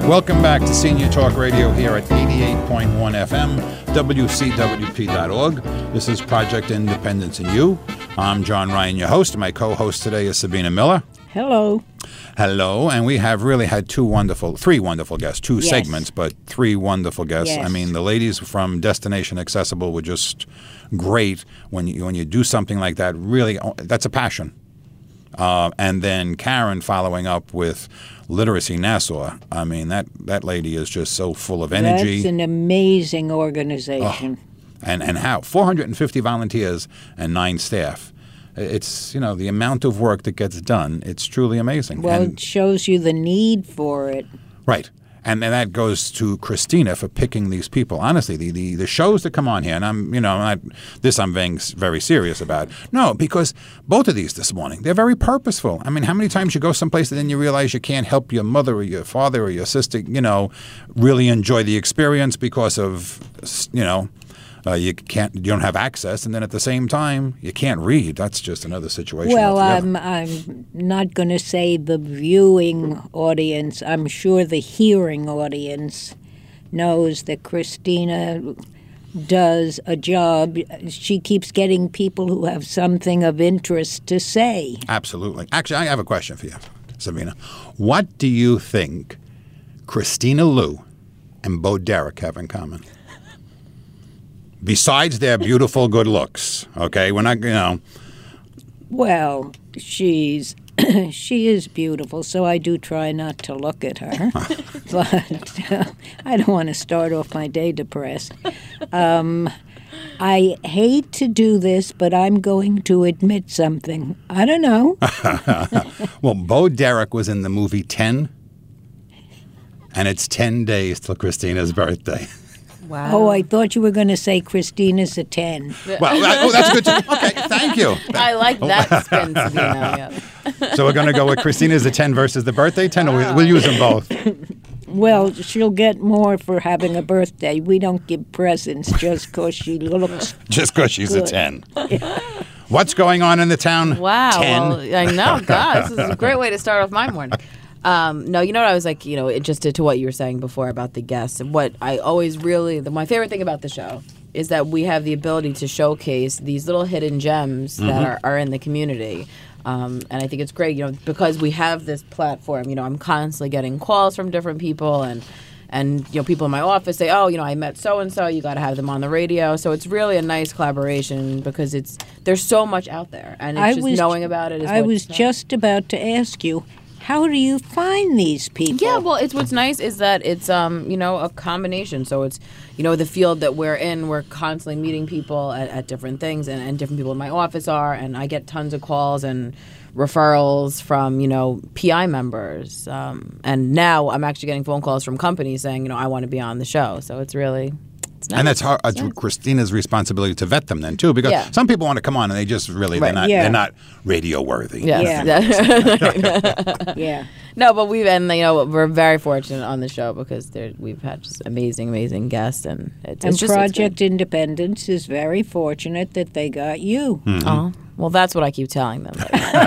Welcome back to Senior Talk Radio here at 88.1 FM, WCWP.org. This is Project Independence and You. I'm John Ryan, your host. My co-host today is Sabina Miller. Hello. Hello, and we have really had three wonderful guests, two segments, but three wonderful guests. Yes. I mean, the ladies from Destination Accessible were just great. When you do something like that, really, that's a passion. And then Karen following up with Literacy Nassau. I mean, that lady is just so full of energy. That's an amazing organization. Oh, and how? 450 volunteers and 9 staff. It's, the amount of work that gets done, it's truly amazing. Well, it shows you the need for it. Right. And that goes to Christina for picking these people. Honestly, the shows that come on here, and I'm being very serious about. No, because both of these this morning, they're very purposeful. I mean, how many times you go someplace and then you realize you can't help your mother or your father or your sister, really enjoy the experience because of, you don't have access, and then at the same time you can't read. That's just another situation. Well, altogether. I'm not going to say the viewing audience. I'm sure the hearing audience knows that Christina does a job. She keeps getting people who have something of interest to say. Absolutely. Actually, I have a question for you, Sabina. What do you think Christina Liu and Bo Derek have in common? Besides their beautiful good looks, okay? We're not, Well, she is beautiful, so I do try not to look at her. But I don't want to start off my day depressed. I hate to do this, but I'm going to admit something. I don't know. Well, Bo Derek was in the movie 10, and it's 10 days till Christina's birthday. Wow. Oh, I thought you were going to say Christina's a 10. Well, that's good. Okay, thank you. I like that spin, Sabina. Yeah. So we're going to go with Christina's a 10 versus the birthday 10, or we'll use them both? Well, she'll get more for having a birthday. We don't give presents just because she looks Just because she's good. a 10. Yeah. What's going on in the town? Wow. 10. Well, I know. God, this is a great way to start off my morning. No, you know what I was like, just to what you were saying before about the guests. What I always my favorite thing about the show is that we have the ability to showcase these little hidden gems that are in the community. And I think it's great, because we have this platform. I'm constantly getting calls from different people and people in my office say, oh, I met so-and-so, you got to have them on the radio. So it's really a nice collaboration because there's so much out there. And it's knowing about it. I was just about to ask you, how do you find these people? Yeah, well, what's nice is that it's a combination. So it's the field that we're in. We're constantly meeting people at different things, and different people in my office are, and I get tons of calls and referrals from PI members, and now I'm actually getting phone calls from companies saying I want to be on the show. So it's really. Nice. And that's Christina's responsibility to vet them then too, because some people want to come on and they just really they're not radio worthy. Yes. Yeah. Yeah. No, but we're very fortunate on the show because we've had just amazing guests, and it's Project Independence is very fortunate that they got you. Mm-hmm. Oh, well, that's what I keep telling them.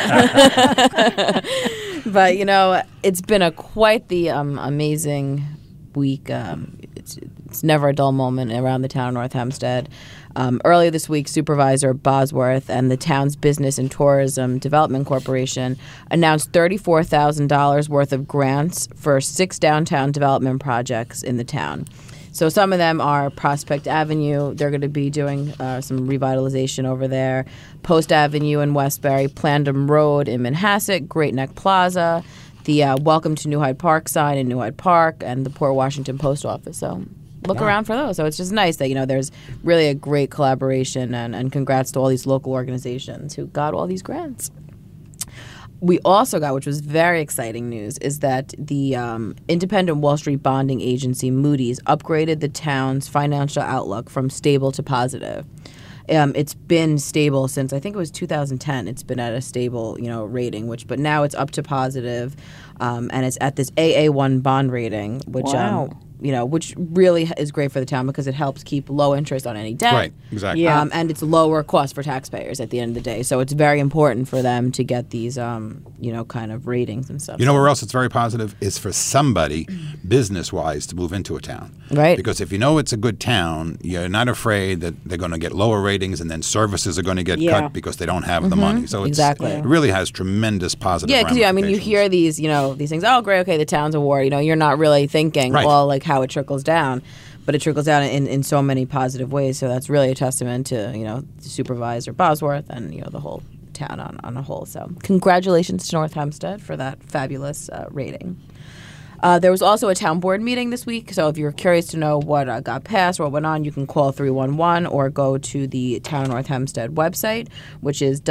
But it's been quite the amazing week. It's never a dull moment around the town of North Hempstead. Earlier this week, Supervisor Bosworth and the town's Business and Tourism Development Corporation announced $34,000 worth of grants for 6 downtown development projects in the town. So some of them are Prospect Avenue. They're going to be doing some revitalization over there. Post Avenue in Westbury, Plandom Road in Manhasset, Great Neck Plaza, the Welcome to New Hyde Park sign in New Hyde Park, and the Port Washington Post Office. So look around for those. So it's just nice that, there's really a great collaboration, and congrats to all these local organizations who got all these grants. We also got, which was very exciting news, is that the independent Wall Street bonding agency Moody's upgraded the town's financial outlook from stable to positive. It's been stable since, I think it was 2010. It's been at a stable, rating, but now it's up to positive, and it's at this AA1 bond rating, which, wow. which really is great for the town because it helps keep low interest on any debt. Right, exactly. Yeah. And it's lower cost for taxpayers at the end of the day. So it's very important for them to get these, kind of ratings and stuff. You know where else it's very positive is for somebody, business-wise, to move into a town. Right. Because if you know it's a good town, you're not afraid that they're going to get lower ratings and then services are going to get Yeah. cut because they don't have the money. So Exactly. it really has tremendous positive Yeah, because you ramifications. hear these, these things. Oh, great, okay, the town's award. You're not really thinking, Right. well, like how it trickles down, but it trickles down in so many positive ways. So that's really a testament to Supervisor Bosworth and the whole town on a whole. So congratulations to North Hempstead for that fabulous rating. There was also a town board meeting this week, so if you're curious to know what got passed or what went on, you can call 311 or go to the Town of North Hempstead website, which is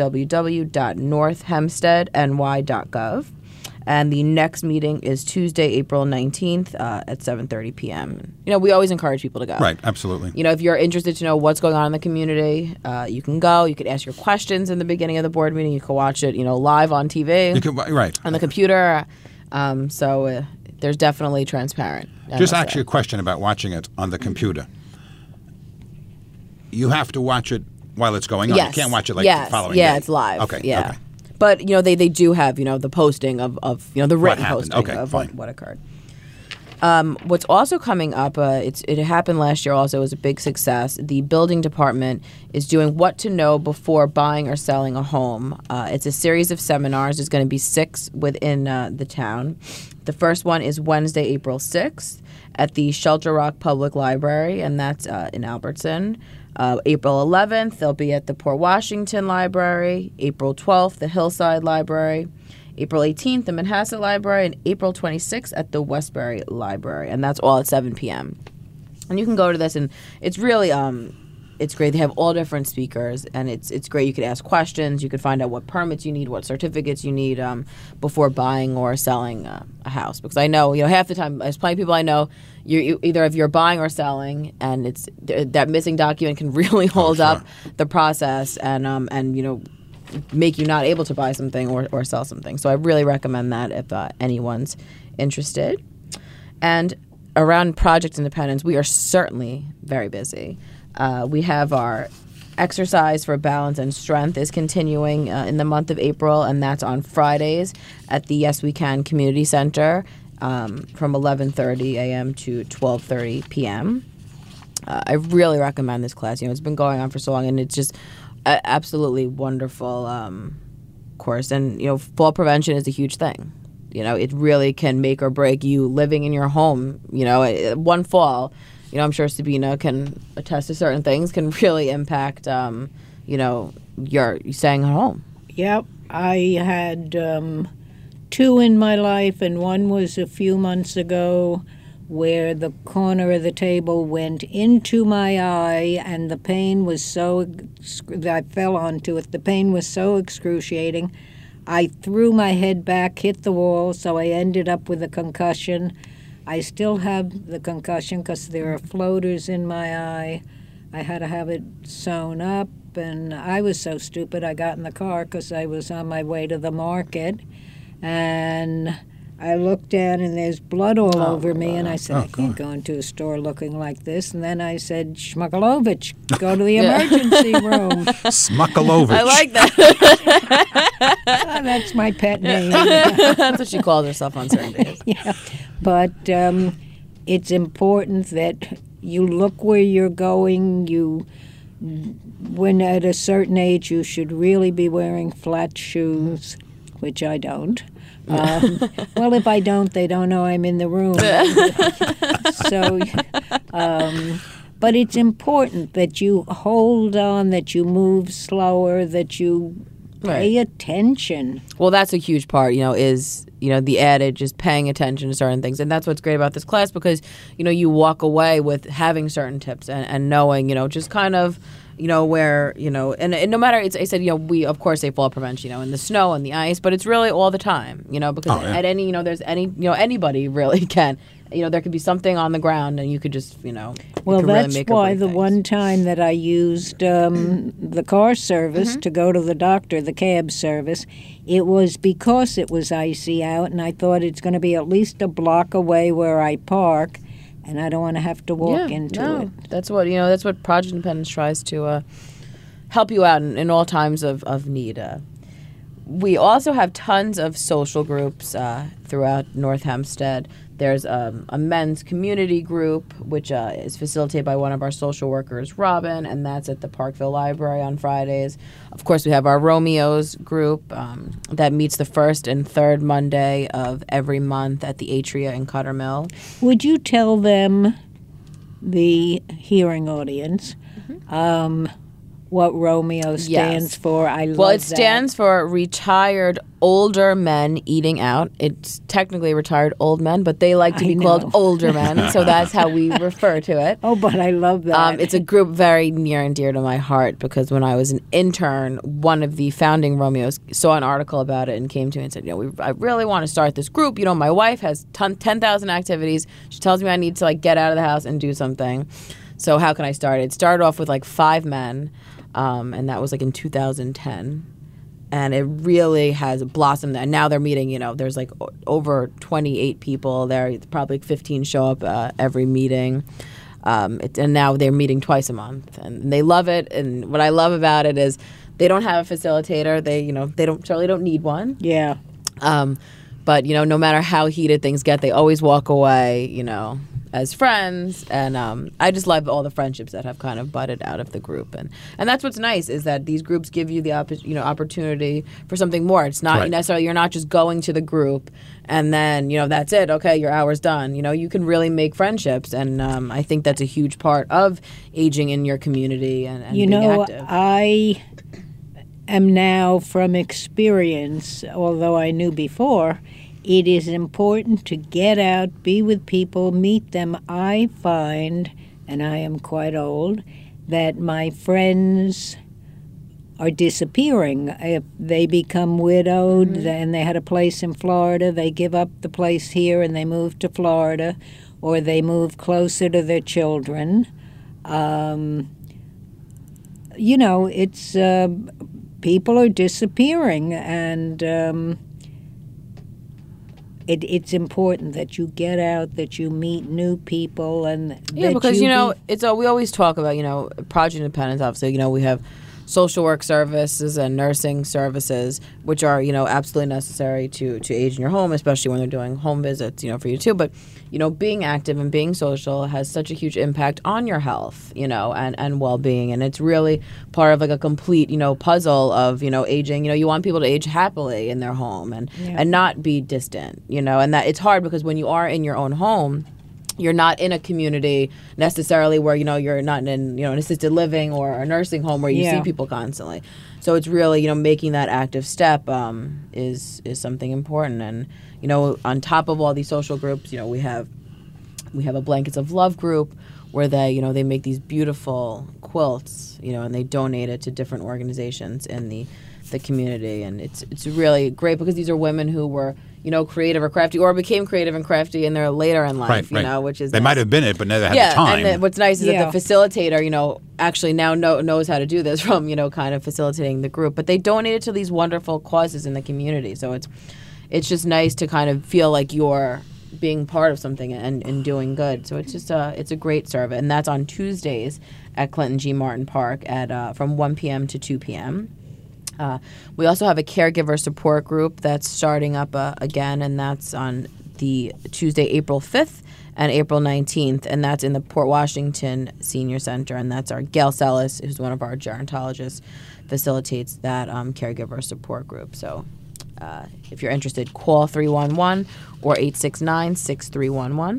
www.northhempsteadny.gov. And the next meeting is Tuesday, April 19th at 7:30 p.m. We always encourage people to go. Right, absolutely. If you're interested to know what's going on in the community, you can go. You could ask your questions in the beginning of the board meeting. You can watch it, live on TV, Right. on the computer. So there's definitely transparent. Just ask you a question about watching it on the computer. You have to watch it while it's going on. Yes. You can't watch it the following day. Yeah, it's live. Okay. Yeah. Okay. But they do have the posting of the written happened. posting Okay, of fine. what occurred. What's also coming up, it happened last year also, it was a big success. The building department is doing what to know before buying or selling a home. It's a series of seminars. There's going to be 6 within the town. The first one is Wednesday, April 6th at the Shelter Rock Public Library, and that's in Albertson. April 11th, they'll be at the Port Washington Library. April 12th, the Hillside Library. April 18th, the Manhasset Library, and April 26th at the Westbury Library, and that's all at 7 p.m. And you can go to this, and it's really it's great. They have all different speakers, and it's great. You could ask questions. You could find out what permits you need, what certificates you need before buying or selling a house. Because I know, half the time, there's plenty of people I know, you either if you're buying or selling, and it's that missing document can really hold up the process and make you not able to buy something or sell something. So I really recommend that if anyone's interested. And around Project Independence, we are certainly very busy. We have our exercise for balance and strength is continuing in the month of April, and that's on Fridays at the Yes We Can Community Center from 11:30 a.m. to 12:30 p.m. I really recommend this class. It's been going on for so long, and it's just absolutely wonderful course. And fall prevention is a huge thing. It really can make or break you living in your home. One fall, I'm sure Sabina can attest to certain things can really impact your staying at home. Yep, I had 2 in my life, and one was a few months ago where the corner of the table went into my eye, and the pain was I fell onto it. The pain was so excruciating. I threw my head back, hit the wall, so I ended up with a concussion. I still have the concussion because there are floaters in my eye. I had to have it sewn up, and I was so stupid I got in the car because I was on my way to the market, and I looked down and there's blood all over me, and I said, I can't go into a store looking like this. And then I said, Shmukalovich, go to the emergency room. Smukalovich. I like that. That's my pet name. That's what she calls herself on certain days. Yeah. But it's important that you look where you're going. When at a certain age, you should really be wearing flat shoes, which I don't. Well, if I don't, they don't know I'm in the room. But it's important that you hold on, that you move slower, that you pay attention. Well, that's a huge part, is, the adage is paying attention to certain things. And that's what's great about this class because, you walk away with having certain tips and knowing, just kind of, where, and no matter, I said, we, of course, say fall prevention, in the snow and the ice, but it's really all the time, because at any, there's any, anybody really can, there could be something on the ground and you could just, Well, that's really why the one time that I used the car service to go to the doctor, the cab service, it was because it was icy out, and I thought it's going to be at least a block away where I park. and I don't want to have to walk into it. That's what That's what Project Independence tries to help you out in all times of need. We also have tons of social groups throughout North Hempstead. There's a men's community group, which is facilitated by one of our social workers, Robin, and that's at the Parkville Library on Fridays. Of course, we have our Romeos group that meets the first and third Monday of every month at the Atria in Cutter Mill. Would you tell them, the hearing audience, what Romeo stands for? I love it stands for Retired Older Men Eating Out. It's technically retired old men, but they like to be called older men, so that's how we refer to it. Oh, but I love that. It's a group very near and dear to my heart because when I was an intern, one of the founding Romeos saw an article about it and came to me and said, I really want to start this group. My wife has 10,000 activities. She tells me I need to get out of the house and do something. So how can I start? It started off with 5 men. And that was in 2010, and it really has blossomed. And now they're meeting. There's over 28 people there. Probably 15 show up every meeting, and now they're meeting twice a month, and they love it. And what I love about it is they don't have a facilitator. They don't need one. Yeah. But no matter how heated things get, they always walk away. As friends, and I just love all the friendships that have kind of budded out of the group, and that's what's nice is that these groups give you the opportunity for something more. It's not necessarily you're not just going to the group and then that's it. Okay, your hour's done. You can really make friendships, and I think that's a huge part of aging in your community and being active. I am now from experience, although I knew before. It is important to get out, be with people, meet them. I find, and I am quite old, that my friends are disappearing. If they become widowed and they had a place in Florida, they give up the place here and they move to Florida, or they move closer to their children. It's people are disappearing, and it's important that you get out, that you meet new people, and because it's we always talk about Project Independence. Obviously, we have social work services and nursing services, which are absolutely necessary to age in your home, especially when they're doing home visits, for you too. But being active and being social has such a huge impact on your health, and well-being, and it's really part of a complete puzzle of aging. You want people to age happily in their home and not be distant, and that it's hard because when you are in your own home, you're not in a community necessarily where you're not in an assisted living or a nursing home where you see people constantly. So it's really making that active step is something important. And on top of all these social groups, we have a Blankets of Love group where they make these beautiful quilts, and they donate it to different organizations in the community, and it's really great because these are women who were creative or crafty, or became creative and crafty in their later in life, right. Which is they might have been it, but never had the time. And what's nice is that the facilitator, actually now knows how to do this from kind of facilitating the group. But they donate it to these wonderful causes in the community, so it's just nice to kind of feel like you're being part of something and doing good. So it's just it's a great service, and that's on Tuesdays at Clinton G. Martin Park at from 1 p.m. to 2 p.m. We also have a caregiver support group that's starting up again, and that's on the Tuesday, April 5th and April 19th, and that's in the Port Washington Senior Center, and that's our Gail Sellis, who's one of our gerontologists, facilitates that caregiver support group. So if you're interested, call 311 or 869-6311.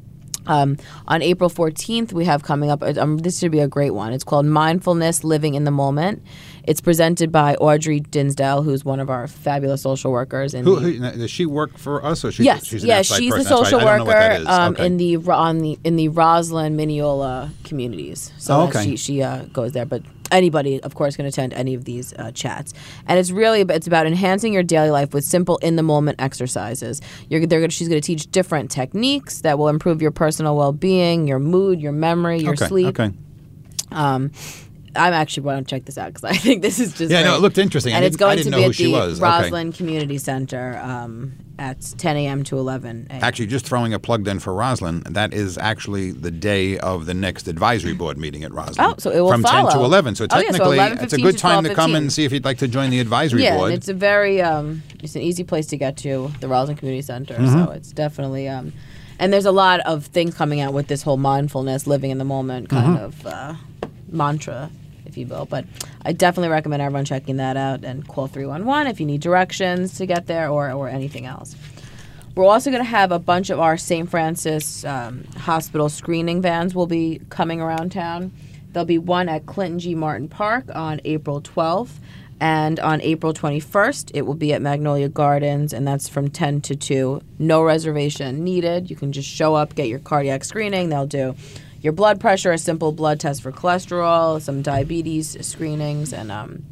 On April 14th, we have coming up, this should be a great one. It's called Mindfulness Living in the Moment. It's presented by Audrey Dinsdale, who's one of our fabulous social workers. Does she work for us, or she's she's an outside she's person? a social worker Okay. in the Roslyn, Mineola communities. So she goes there, but anybody, of course, can attend any of these chats. And it's about enhancing your daily life with simple in-the-moment exercises. She's going to teach different techniques that will improve your personal well-being, your mood, your memory, your sleep. Okay. I'm actually going to check this out because I think this is just Yeah, great. no, it looked interesting. And it's going to be who at she the was. Roslyn Community Center at 10 a.m. to 11 a.m. Actually, just throwing a plug then for Roslyn, that is actually the day of the next advisory board meeting at Roslyn. Oh, so it will from follow. 10 to 11. So Oh, yeah, so technically, 11:15 it's a good to time to come 12:15. and see if you'd like to join the advisory Yeah, board. and it's a very it's an easy place to get to, the Roslyn Community Center. So it's definitely and there's a lot of things coming out with this whole mindfulness, living in the moment kind of mantra, if you will. But I definitely recommend everyone checking that out and call 311 if you need directions to get there or anything else. We're also going to have a bunch of our St. Francis hospital screening vans will be coming around town. There'll be one at Clinton G. Martin Park on April 12th. And on April 21st, it will be at Magnolia Gardens, and that's from 10 to 2. No reservation needed. You can just show up, get your cardiac screening. They'll do your blood pressure, a simple blood test for cholesterol, some diabetes screenings, and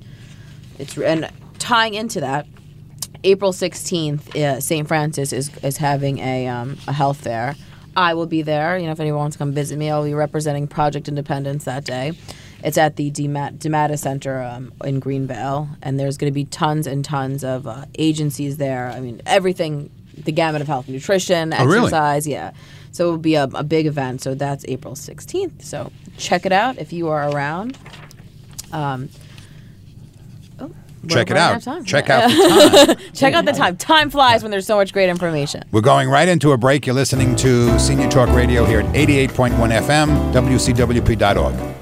tying into that, April 16th, St. Francis is having a health fair. I will be there. If anyone wants to come visit me, I'll be representing Project Independence that day. It's at the DeMatta Center in Greenvale, and there's going to be tons and tons of agencies there. I mean, everything, the gamut of health, nutrition, exercise, yeah. So it will be a big event. So that's April 16th. So check it out if you are around. Check it out. Check out the time. Check out the time. Time flies when there's so much great information. We're going right into a break. You're listening to Senior Talk Radio here at 88.1 FM, WCWP.org.